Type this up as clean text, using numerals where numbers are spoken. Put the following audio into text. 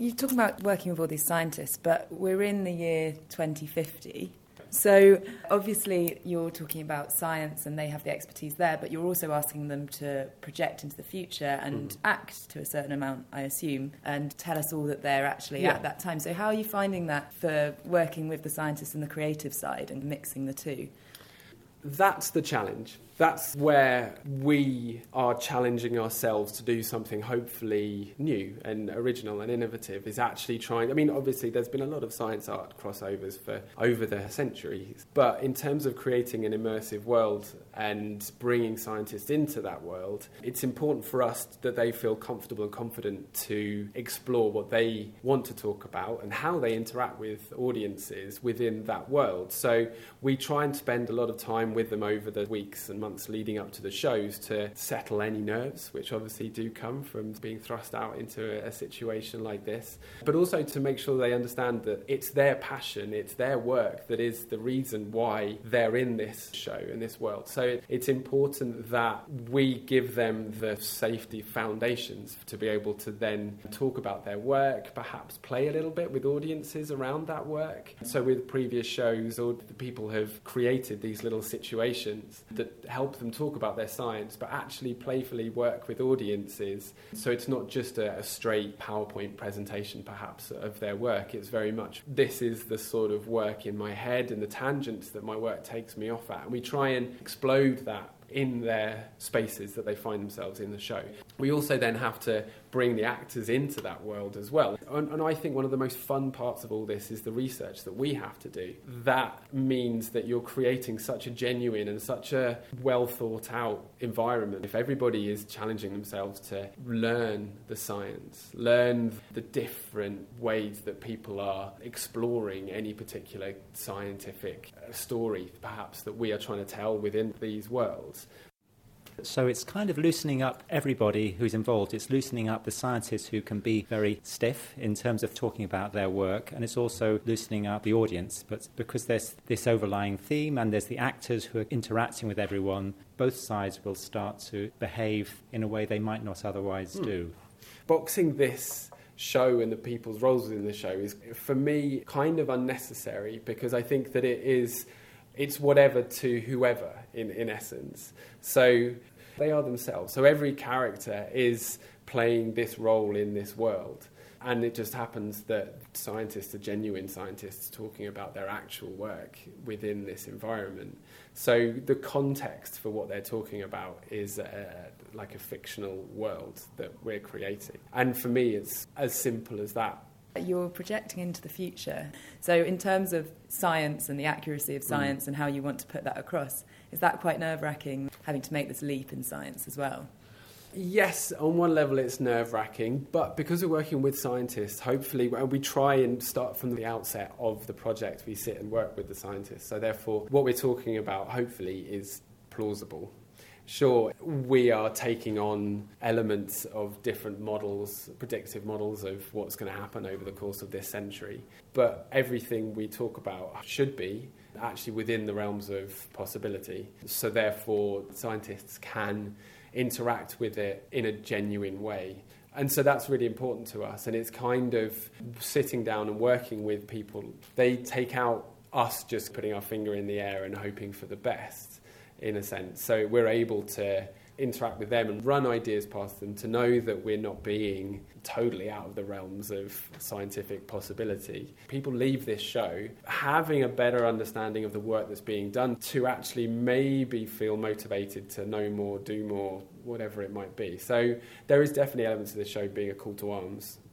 You're talking about working with all these scientists, but we're in the year 2050. So obviously you're talking about science and they have the expertise there, but you're also asking them to project into the future and act to a certain amount, I assume, and tell us all that they're actually at that time. So how are you finding that for working with the scientists and the creative side and mixing the two? That's the challenge. That's where we are challenging ourselves to do something hopefully new and original and innovative, is actually trying... I mean, obviously, there's been a lot of science art crossovers for over the centuries, but in terms of creating an immersive world and bringing scientists into that world, it's important for us that they feel comfortable and confident to explore what they want to talk about and how they interact with audiences within that world. So we try and spend a lot of time with them over the weeks and months leading up to the shows to settle any nerves, which obviously do come from being thrust out into a situation like this, but also to make sure they understand that it's their passion, it's their work that is the reason why they're in this show, in this world. So it's important that we give them the safety foundations to be able to then talk about their work, perhaps play a little bit with audiences around that work. So with previous shows, or the people have created these little situations that help them talk about their science, but actually playfully work with audiences. So it's not just a straight PowerPoint presentation, perhaps, of their work. It's very much, this is the sort of work in my head and the tangents that my work takes me off at. And we try and explode that in their spaces that they find themselves in the show. We also then have to bring the actors into that world as well. And I think one of the most fun parts of all this is the research that we have to do. That means that you're creating such a genuine and such a well thought out environment. If everybody is challenging themselves to learn the science, learn the different ways that people are exploring any particular scientific story, perhaps, that we are trying to tell within these worlds. So it's kind of loosening up everybody who's involved. It's loosening up the scientists who can be very stiff in terms of talking about their work, and it's also loosening up the audience. But because there's this overlying theme and there's the actors who are interacting with everyone, both sides will start to behave in a way they might not otherwise do. Boxing this show and the people's roles within the show is, for me, kind of unnecessary, because I think that it's whatever to whoever in essence. So they are themselves. So every character is playing this role in this world. And it just happens that scientists are genuine scientists talking about their actual work within this environment. So the context for what they're talking about is like a fictional world that we're creating. And for me, it's as simple as that. You're projecting into the future. So in terms of science and the accuracy of science and how you want to put that across, is that quite nerve-wracking, having to make this leap in science as well? Yes, on one level it's nerve-wracking, but because we're working with scientists, hopefully, we try and start from the outset of the project, we sit and work with the scientists. So therefore, what we're talking about, hopefully, is plausible. Sure, we are taking on elements of different models, predictive models of what's going to happen over the course of this century. But everything we talk about should be actually within the realms of possibility. So therefore, scientists can interact with it in a genuine way. And so that's really important to us. And it's kind of sitting down and working with people. They take out us just putting our finger in the air and hoping for the best, in a sense. So we're able to interact with them and run ideas past them, to know that we're not being totally out of the realms of scientific possibility. People leave this show having a better understanding of the work that's being done, to actually maybe feel motivated to know more, do more, whatever it might be. So there is definitely elements of the show being a call to arms,